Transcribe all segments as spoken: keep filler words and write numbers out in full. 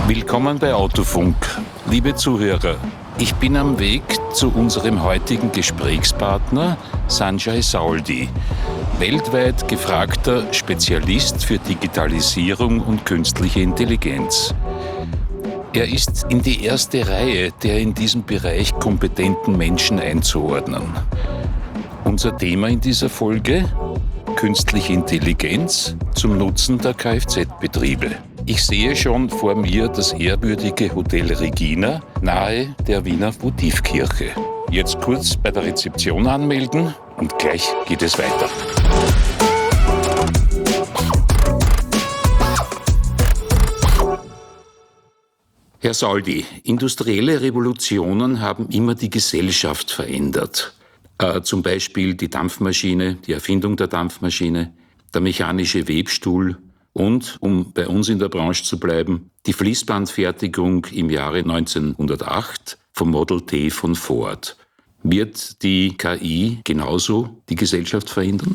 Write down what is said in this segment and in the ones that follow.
Willkommen bei Autofunk. Liebe Zuhörer, ich bin am Weg zu unserem heutigen Gesprächspartner Sanjay Sauldi, weltweit gefragter Spezialist für Digitalisierung und künstliche Intelligenz. Er ist in die erste Reihe der in diesem Bereich kompetenten Menschen einzuordnen. Unser Thema in dieser Folge: Künstliche Intelligenz zum Nutzen der Kfz-Betriebe. Ich sehe schon vor mir das ehrwürdige Hotel Regina nahe der Wiener Votivkirche. Jetzt kurz bei der Rezeption anmelden und gleich geht es weiter. Herr Sauldi, industrielle Revolutionen haben immer die Gesellschaft verändert. Äh, zum Beispiel die Dampfmaschine, die Erfindung der Dampfmaschine, der mechanische Webstuhl und, um bei uns in der Branche zu bleiben, die Fließbandfertigung im Jahre neunzehnhundertacht vom Model T von Ford. Wird die K I genauso die Gesellschaft verändern?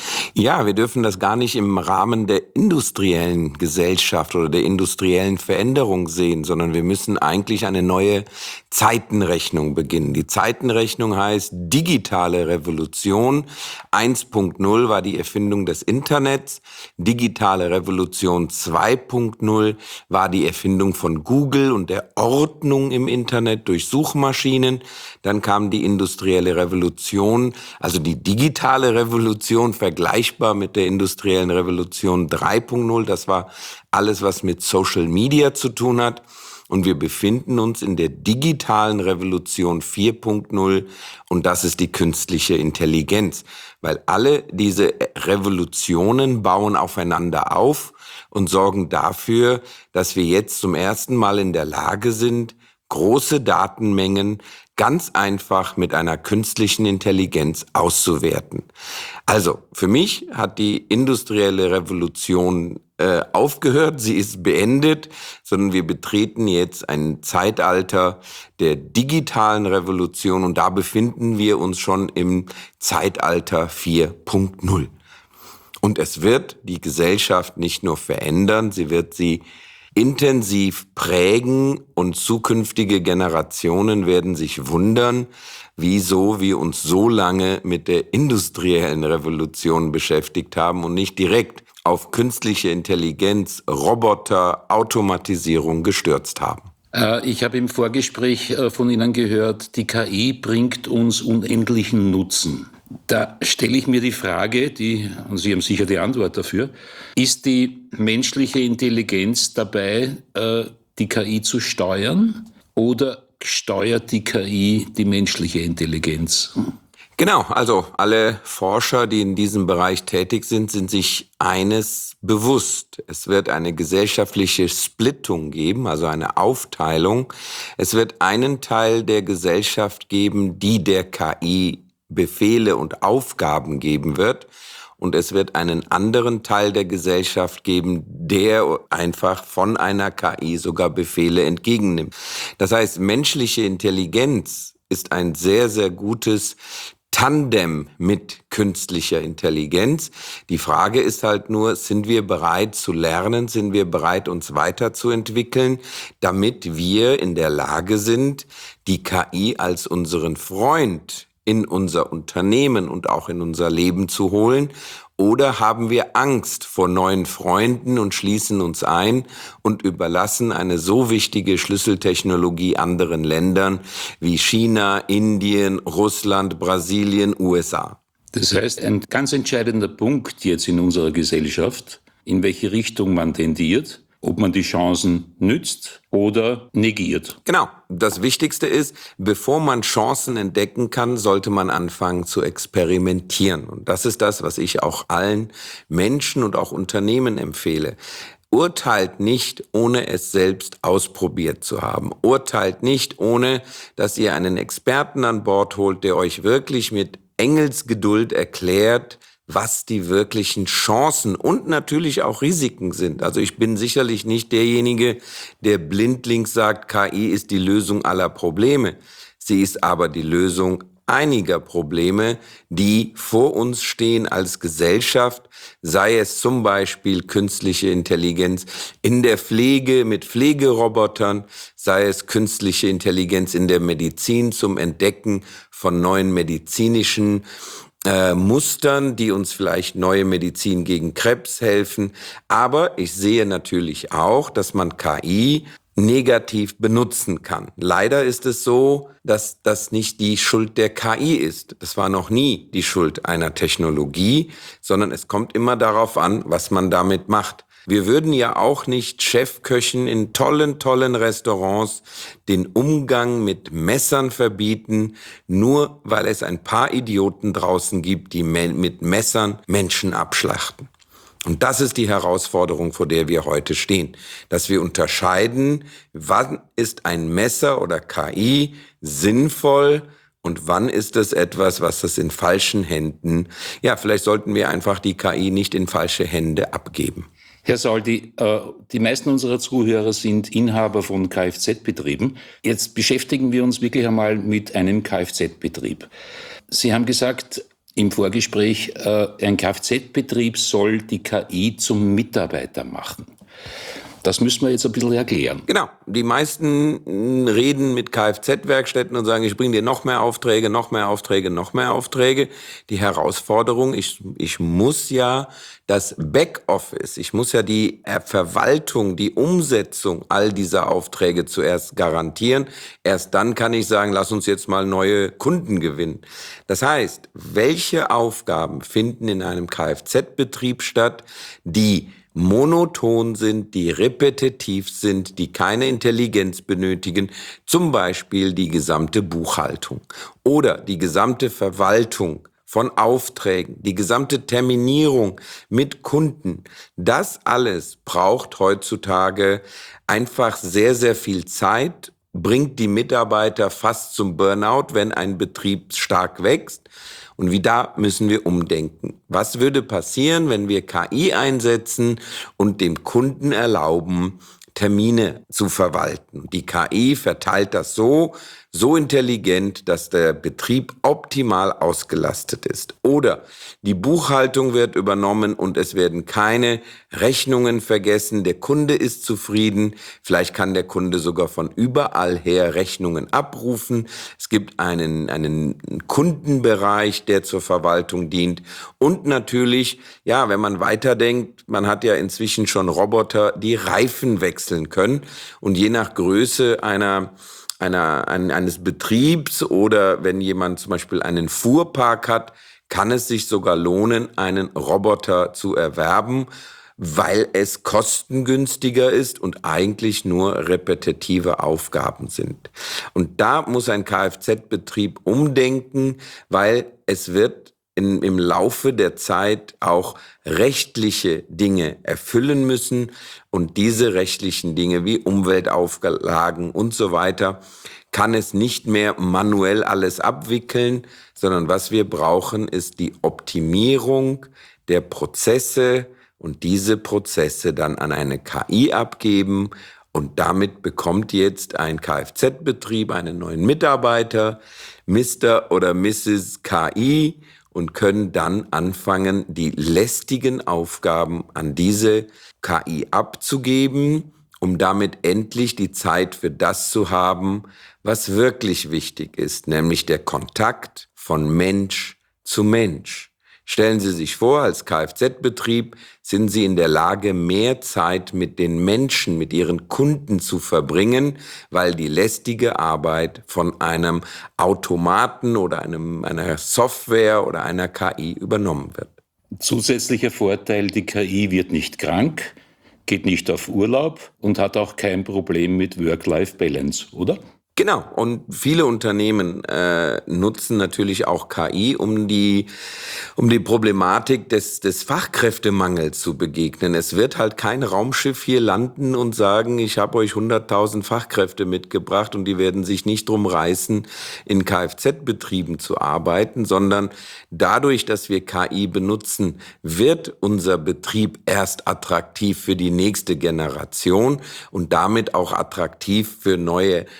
Ja, wir dürfen das gar nicht im Rahmen der industriellen Gesellschaft oder der industriellen Veränderung sehen, sondern wir müssen eigentlich eine neue Zeitenrechnung beginnen. Die Zeitenrechnung heißt digitale Revolution. eins Punkt null war die Erfindung des Internets. Digitale Revolution zwei Punkt null war die Erfindung von Google und der Ordnung im Internet durch Suchmaschinen. Dann kam die industrielle Revolution, also die digitale Revolution, vergleichbar mit der industriellen Revolution drei Punkt null. Das war alles, was mit Social Media zu tun hat. Und wir befinden uns in der digitalen Revolution vier Punkt null und das ist die künstliche Intelligenz. Weil alle diese Revolutionen bauen aufeinander auf und sorgen dafür, dass wir jetzt zum ersten Mal in der Lage sind, große Datenmengen ganz einfach mit einer künstlichen Intelligenz auszuwerten. Also für mich hat die industrielle Revolution äh, aufgehört, sie ist beendet, sondern wir betreten jetzt ein Zeitalter der digitalen Revolution und da befinden wir uns schon im Zeitalter vier Punkt null. Und es wird die Gesellschaft nicht nur verändern, sie wird sie intensiv prägen und zukünftige Generationen werden sich wundern, wieso wir uns so lange mit der industriellen Revolution beschäftigt haben und nicht direkt auf künstliche Intelligenz, Roboter, Automatisierung gestürzt haben. Ich habe im Vorgespräch von Ihnen gehört, die K I bringt uns unendlichen Nutzen. Da stelle ich mir die Frage, die, und Sie haben sicher die Antwort dafür, ist die menschliche Intelligenz dabei, die K I zu steuern, oder steuert die K I die menschliche Intelligenz? Genau, also alle Forscher, die in diesem Bereich tätig sind, sind sich eines bewusst. Es wird eine gesellschaftliche Splittung geben, also eine Aufteilung. Es wird einen Teil der Gesellschaft geben, die der K I Befehle und Aufgaben geben wird. Und es wird einen anderen Teil der Gesellschaft geben, der einfach von einer K I sogar Befehle entgegennimmt. Das heißt, menschliche Intelligenz ist ein sehr, sehr gutes Tandem mit künstlicher Intelligenz. Die Frage ist halt nur, sind wir bereit zu lernen, sind wir bereit, uns weiterzuentwickeln, damit wir in der Lage sind, die K I als unseren Freund in unser Unternehmen und auch in unser Leben zu holen? Oder haben wir Angst vor neuen Freunden und schließen uns ein und überlassen eine so wichtige Schlüsseltechnologie anderen Ländern wie China, Indien, Russland, Brasilien, U S A? Das heißt, ein ganz entscheidender Punkt jetzt in unserer Gesellschaft, in welche Richtung man tendiert, ob man die Chancen nützt oder negiert. Genau. Das Wichtigste ist, bevor man Chancen entdecken kann, sollte man anfangen zu experimentieren. Und das ist das, was ich auch allen Menschen und auch Unternehmen empfehle. Urteilt nicht, ohne es selbst ausprobiert zu haben. Urteilt nicht, ohne dass ihr einen Experten an Bord holt, der euch wirklich mit Engelsgeduld erklärt, was die wirklichen Chancen und natürlich auch Risiken sind. Also ich bin sicherlich nicht derjenige, der blindlings sagt, K I ist die Lösung aller Probleme. Sie ist aber die Lösung einiger Probleme, die vor uns stehen als Gesellschaft, sei es zum Beispiel künstliche Intelligenz in der Pflege mit Pflegerobotern, sei es künstliche Intelligenz in der Medizin zum Entdecken von neuen medizinischen Äh, Mustern, die uns vielleicht neue Medizin gegen Krebs helfen. Aber ich sehe natürlich auch, dass man K I negativ benutzen kann. Leider ist es so, dass das nicht die Schuld der K I ist. Das war noch nie die Schuld einer Technologie, sondern es kommt immer darauf an, was man damit macht. Wir würden ja auch nicht Chefköchen in tollen, tollen Restaurants den Umgang mit Messern verbieten, nur weil es ein paar Idioten draußen gibt, die mit Messern Menschen abschlachten. Und das ist die Herausforderung, vor der wir heute stehen, dass wir unterscheiden, wann ist ein Messer oder K I sinnvoll und wann ist es etwas, was es in falschen Händen, ja, vielleicht sollten wir einfach die K I nicht in falsche Hände abgeben. Herr Saoldi, die meisten unserer Zuhörer sind Inhaber von Kfz-Betrieben. Jetzt beschäftigen wir uns wirklich einmal mit einem Kfz-Betrieb. Sie haben gesagt im Vorgespräch, ein Kfz-Betrieb soll die K I zum Mitarbeiter machen. Das müssen wir jetzt ein bisschen erklären. Genau. Die meisten reden mit Kfz-Werkstätten und sagen, ich bringe dir noch mehr Aufträge, noch mehr Aufträge, noch mehr Aufträge. Die Herausforderung, ich, ich muss ja das Backoffice, ich muss ja die Verwaltung, die Umsetzung all dieser Aufträge zuerst garantieren. Erst dann kann ich sagen, lass uns jetzt mal neue Kunden gewinnen. Das heißt, welche Aufgaben finden in einem Kfz-Betrieb statt, die monoton sind, die repetitiv sind, die keine Intelligenz benötigen, zum Beispiel die gesamte Buchhaltung oder die gesamte Verwaltung von Aufträgen, die gesamte Terminierung mit Kunden. Das alles braucht heutzutage einfach sehr, sehr viel Zeit, bringt die Mitarbeiter fast zum Burnout, wenn ein Betrieb stark wächst. Und wie da müssen wir umdenken. Was würde passieren, wenn wir K I einsetzen und dem Kunden erlauben, Termine zu verwalten? Die K I verteilt das so, so intelligent, dass der Betrieb optimal ausgelastet ist. Oder die Buchhaltung wird übernommen und es werden keine Rechnungen vergessen. Der Kunde ist zufrieden. Vielleicht kann der Kunde sogar von überall her Rechnungen abrufen. Es gibt einen, einen Kundenbereich, der zur Verwaltung dient. Und natürlich, ja, wenn man weiterdenkt, man hat ja inzwischen schon Roboter, die Reifen wechseln können. Und je nach Größe einer Einer, eines Betriebs oder wenn jemand zum Beispiel einen Fuhrpark hat, kann es sich sogar lohnen, einen Roboter zu erwerben, weil es kostengünstiger ist und eigentlich nur repetitive Aufgaben sind. Und da muss ein Kfz-Betrieb umdenken, weil es wird In, im Laufe der Zeit auch rechtliche Dinge erfüllen müssen. Und diese rechtlichen Dinge wie Umweltauflagen und so weiter kann es nicht mehr manuell alles abwickeln, sondern was wir brauchen, ist die Optimierung der Prozesse und diese Prozesse dann an eine K I abgeben. Und damit bekommt jetzt ein Kfz-Betrieb einen neuen Mitarbeiter, Mister oder Misses K I, und können dann anfangen, die lästigen Aufgaben an diese K I abzugeben, um damit endlich die Zeit für das zu haben, was wirklich wichtig ist, nämlich der Kontakt von Mensch zu Mensch. Stellen Sie sich vor, als Kfz-Betrieb sind Sie in der Lage, mehr Zeit mit den Menschen, mit Ihren Kunden zu verbringen, weil die lästige Arbeit von einem Automaten oder einem, einer Software oder einer K I übernommen wird. Zusätzlicher Vorteil, die K I wird nicht krank, geht nicht auf Urlaub und hat auch kein Problem mit Work-Life-Balance, oder? Genau, und viele Unternehmen äh, nutzen natürlich auch K I, um die um die Problematik des des Fachkräftemangels zu begegnen. Es wird halt kein Raumschiff hier landen und sagen, ich habe euch hunderttausend Fachkräfte mitgebracht und die werden sich nicht drum reißen, in Kfz-Betrieben zu arbeiten, sondern dadurch, dass wir K I benutzen, wird unser Betrieb erst attraktiv für die nächste Generation und damit auch attraktiv für neue Arbeitnehmer.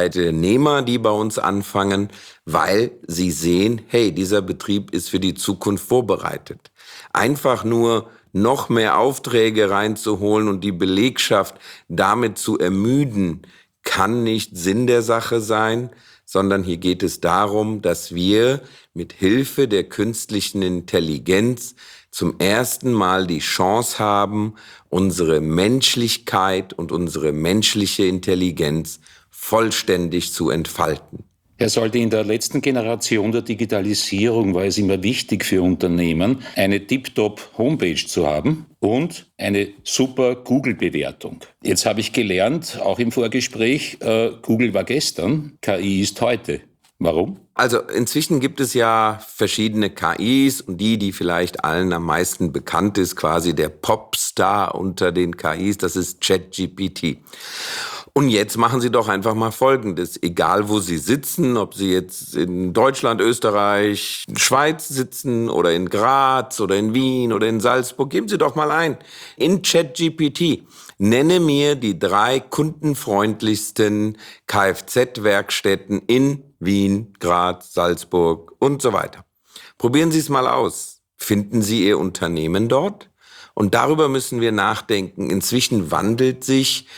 Arbeitnehmer, die bei uns anfangen, weil sie sehen, hey, dieser Betrieb ist für die Zukunft vorbereitet. Einfach nur noch mehr Aufträge reinzuholen und die Belegschaft damit zu ermüden, kann nicht Sinn der Sache sein, sondern hier geht es darum, dass wir mit Hilfe der künstlichen Intelligenz zum ersten Mal die Chance haben, unsere Menschlichkeit und unsere menschliche Intelligenz vollständig zu entfalten. Herr Saoldi, in der letzten Generation der Digitalisierung war es immer wichtig für Unternehmen, eine Tip-Top-Homepage zu haben und eine super Google-Bewertung. Jetzt habe ich gelernt, auch im Vorgespräch, äh, Google war gestern, K I ist heute. Warum? Also inzwischen gibt es ja verschiedene K Is und die, die vielleicht allen am meisten bekannt ist, quasi der Popstar unter den K Is, das ist ChatGPT. Und jetzt machen Sie doch einfach mal Folgendes, egal wo Sie sitzen, ob Sie jetzt in Deutschland, Österreich, Schweiz sitzen oder in Graz oder in Wien oder in Salzburg, geben Sie doch mal ein in ChatGPT. Nenne mir die drei kundenfreundlichsten Kfz-Werkstätten in Wien, Graz, Salzburg und so weiter. Probieren Sie es mal aus. Finden Sie Ihr Unternehmen dort? Und darüber müssen wir nachdenken. Inzwischen wandelt sich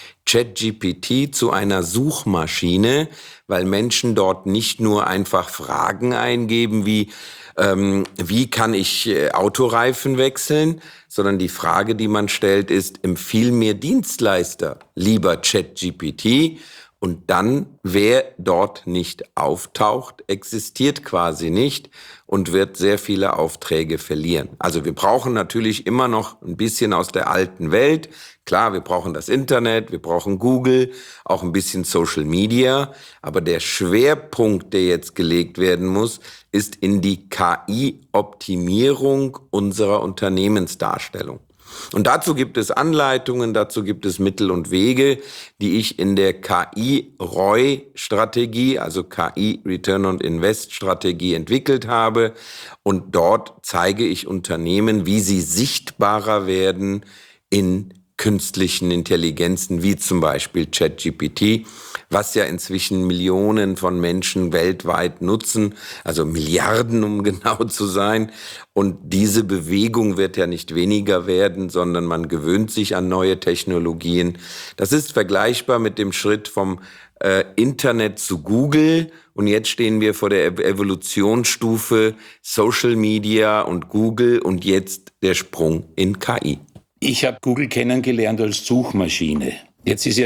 ChatGPT zu einer Suchmaschine, weil Menschen dort nicht nur einfach Fragen eingeben wie, ähm, wie kann ich äh, Autoreifen wechseln, sondern die Frage, die man stellt, ist, empfiehl mir Dienstleister, lieber ChatGPT. Und dann, wer dort nicht auftaucht, existiert quasi nicht und wird sehr viele Aufträge verlieren. Also wir brauchen natürlich immer noch ein bisschen aus der alten Welt. Klar, wir brauchen das Internet, wir brauchen Google, auch ein bisschen Social Media. Aber der Schwerpunkt, der jetzt gelegt werden muss, ist in die K I-Optimierung unserer Unternehmensdarstellung. Und dazu gibt es Anleitungen, dazu gibt es Mittel und Wege, die ich in der K I-R O I-Strategie, also K I-Return on Invest-Strategie entwickelt habe. Und dort zeige ich Unternehmen, wie sie sichtbarer werden in künstlichen Intelligenzen, wie zum Beispiel ChatGPT, was ja inzwischen Millionen von Menschen weltweit nutzen, also Milliarden, um genau zu sein. Und diese Bewegung wird ja nicht weniger werden, sondern man gewöhnt sich an neue Technologien. Das ist vergleichbar mit dem Schritt vom äh, Internet zu Google. Und jetzt stehen wir vor der Evolutionsstufe Social Media und Google und jetzt der Sprung in K I. Ich habe Google kennengelernt als Suchmaschine. Jetzt ist ja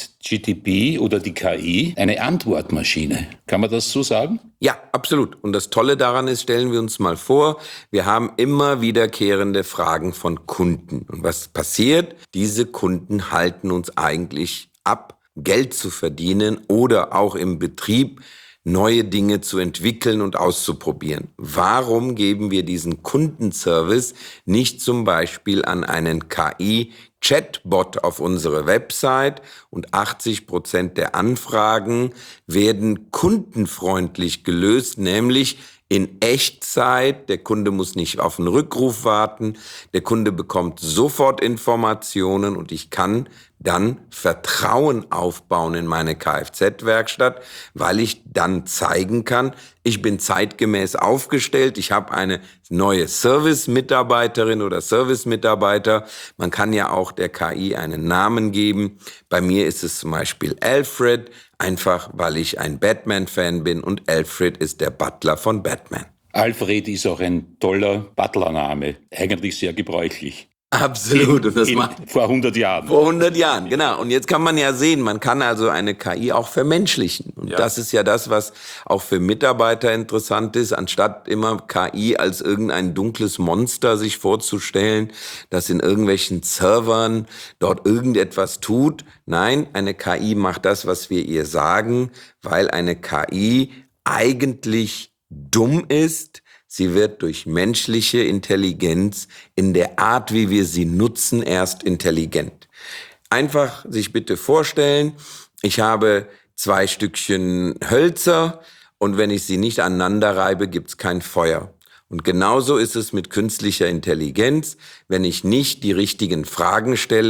ChatGPT oder die K I eine Antwortmaschine. Kann man das so sagen? Ja, absolut. Und das Tolle daran ist, stellen wir uns mal vor, wir haben immer wiederkehrende Fragen von Kunden. Und was passiert? Diese Kunden halten uns eigentlich ab, Geld zu verdienen oder auch im Betrieb neue Dinge zu entwickeln und auszuprobieren. Warum geben wir diesen Kundenservice nicht zum Beispiel an einen K I-Chatbot auf unsere Website und achtzig Prozent der Anfragen werden kundenfreundlich gelöst, nämlich in Echtzeit. Der Kunde muss nicht auf einen Rückruf warten. Der Kunde bekommt sofort Informationen und ich kann dann Vertrauen aufbauen in meine Kfz-Werkstatt, weil ich dann zeigen kann, ich bin zeitgemäß aufgestellt, ich habe eine neue Service-Mitarbeiterin oder Service-Mitarbeiter. Man kann ja auch der K I einen Namen geben. Bei mir ist es zum Beispiel Alfred, einfach weil ich ein Batman-Fan bin und Alfred ist der Butler von Batman. Alfred ist auch ein toller Butlername, eigentlich sehr gebräuchlich. Absolut. In, in, vor hundert Jahren. Vor hundert Jahren, genau. Und jetzt kann man ja sehen, man kann also eine K I auch vermenschlichen. Und ja. Das ist ja das, was auch für Mitarbeiter interessant ist, anstatt immer K I als irgendein dunkles Monster sich vorzustellen, das in irgendwelchen Servern dort irgendetwas tut. Nein, eine K I macht das, was wir ihr sagen, weil eine K I eigentlich dumm ist. Sie wird durch menschliche Intelligenz in der Art, wie wir sie nutzen, erst intelligent. Einfach sich bitte vorstellen, ich habe zwei Stückchen Hölzer und wenn ich sie nicht aneinander reibe, gibt's kein Feuer. Und genauso ist es mit künstlicher Intelligenz. Wenn ich nicht die richtigen Fragen stelle,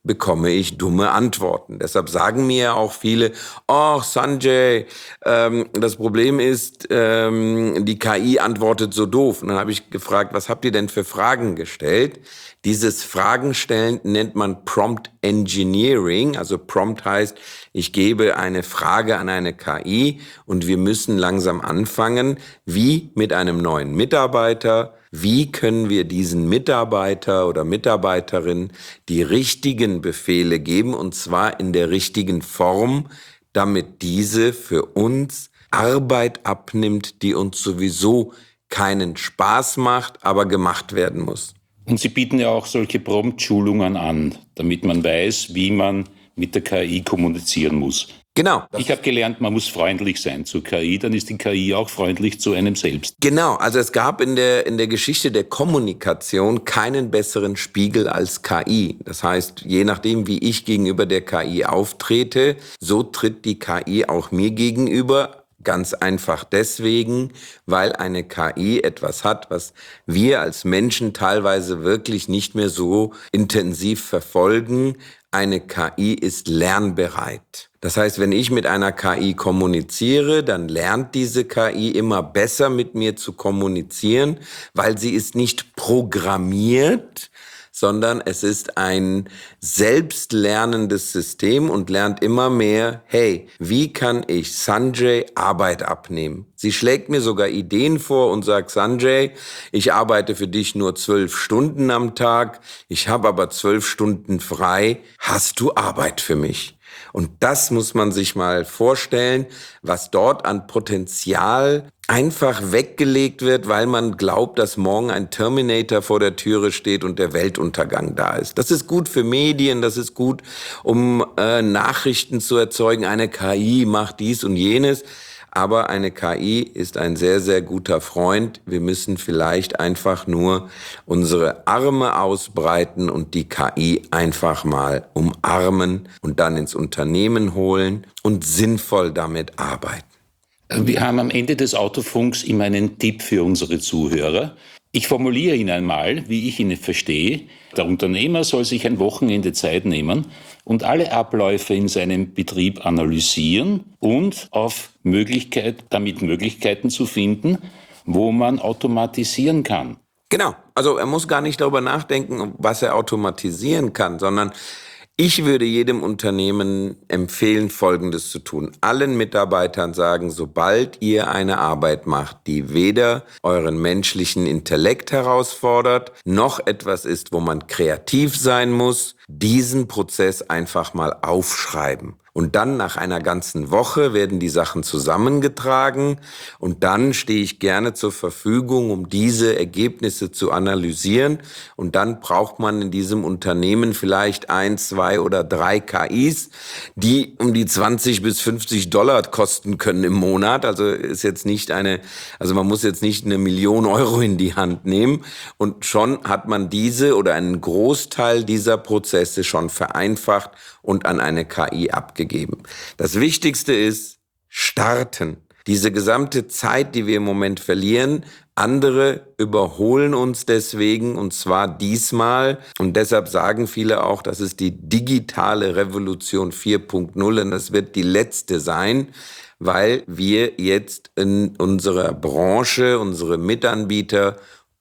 bekomme ich dumme Antworten. Deshalb sagen mir auch viele, oh Sanjay, ähm, das Problem ist, ähm, die K I antwortet so doof. Und dann habe ich gefragt, was habt ihr denn für Fragen gestellt? Dieses Fragenstellen nennt man Prompt Engineering. Also Prompt heißt, ich gebe eine Frage an eine K I und wir müssen langsam anfangen, wie mit einem neuen Mitarbeiter. Wie können wir diesen Mitarbeiter oder Mitarbeiterin die richtigen Befehle geben, und zwar in der richtigen Form, damit diese für uns Arbeit abnimmt, die uns sowieso keinen Spaß macht, aber gemacht werden muss. Und Sie bieten ja auch solche Prompt-Schulungen an, damit man weiß, wie man mit der K I kommunizieren muss. Genau. Ich habe gelernt, man muss freundlich sein zur K I, dann ist die K I auch freundlich zu einem selbst. Genau, also es gab in der, in der Geschichte der Kommunikation keinen besseren Spiegel als K I. Das heißt, je nachdem, wie ich gegenüber der K I auftrete, so tritt die K I auch mir gegenüber. Ganz einfach deswegen, weil eine K I etwas hat, was wir als Menschen teilweise wirklich nicht mehr so intensiv verfolgen. Eine K I ist lernbereit. Das heißt, wenn ich mit einer K I kommuniziere, dann lernt diese K I immer besser mit mir zu kommunizieren, weil sie ist nicht programmiert, sondern es ist ein selbstlernendes System und lernt immer mehr, hey, wie kann ich Sanjay Arbeit abnehmen? Sie schlägt mir sogar Ideen vor und sagt, Sanjay, ich arbeite für dich nur zwölf Stunden am Tag, ich habe aber zwölf Stunden frei, hast du Arbeit für mich? Und das muss man sich mal vorstellen, was dort an Potenzial einfach weggelegt wird, weil man glaubt, dass morgen ein Terminator vor der Türe steht und der Weltuntergang da ist. Das ist gut für Medien, das ist gut, um äh, Nachrichten zu erzeugen. Eine K I macht dies und jenes. Aber eine K I ist ein sehr, sehr guter Freund. Wir müssen vielleicht einfach nur unsere Arme ausbreiten und die K I einfach mal umarmen und dann ins Unternehmen holen und sinnvoll damit arbeiten. Wir haben am Ende des Autofunks immer einen Tipp für unsere Zuhörer. Ich formuliere ihn einmal, wie ich ihn verstehe. Der Unternehmer soll sich ein Wochenende Zeit nehmen und alle Abläufe in seinem Betrieb analysieren und auf Möglichkeit, damit Möglichkeiten zu finden, wo man automatisieren kann. Genau, also er muss gar nicht darüber nachdenken, was er automatisieren kann, sondern ich würde jedem Unternehmen empfehlen, Folgendes zu tun. Allen Mitarbeitern sagen, sobald ihr eine Arbeit macht, die weder euren menschlichen Intellekt herausfordert, noch etwas ist, wo man kreativ sein muss, diesen Prozess einfach mal aufschreiben. Und dann nach einer ganzen Woche werden die Sachen zusammengetragen und dann stehe ich gerne zur Verfügung, um diese Ergebnisse zu analysieren. Und dann braucht man in diesem Unternehmen vielleicht ein, zwei oder drei K Is, die um die zwanzig bis fünfzig Dollar kosten können im Monat. Also ist jetzt nicht eine, also man muss jetzt nicht eine Million Euro in die Hand nehmen. Und schon hat man diese oder einen Großteil dieser Prozesse schon vereinfacht und an eine K I abgegeben. Das Wichtigste ist starten. Diese gesamte Zeit, die wir im Moment verlieren, andere überholen uns deswegen, und zwar diesmal. Und deshalb sagen viele auch, das ist die digitale Revolution vier Punkt null und das wird die letzte sein, weil wir jetzt in unserer Branche, unsere Mitanbieter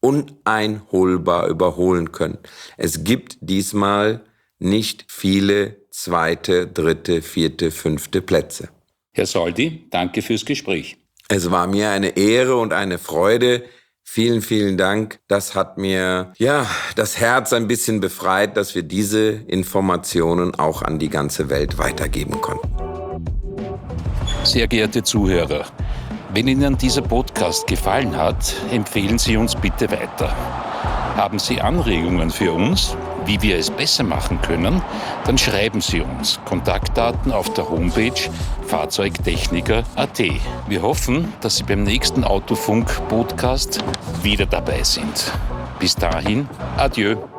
uneinholbar überholen können. Es gibt diesmal nicht viele zweite, dritte, vierte, fünfte Plätze. Herr Sauldi, danke fürs Gespräch. Es war mir eine Ehre und eine Freude. Vielen, vielen Dank. Das hat mir ja das Herz ein bisschen befreit, dass wir diese Informationen auch an die ganze Welt weitergeben konnten. Sehr geehrte Zuhörer, wenn Ihnen dieser Podcast gefallen hat, empfehlen Sie uns bitte weiter. Haben Sie Anregungen für uns, wie wir es besser machen können, dann schreiben Sie uns. Kontaktdaten auf der Homepage fahrzeugtechniker punkt at. Wir hoffen, dass Sie beim nächsten Autofunk-Podcast wieder dabei sind. Bis dahin, adieu.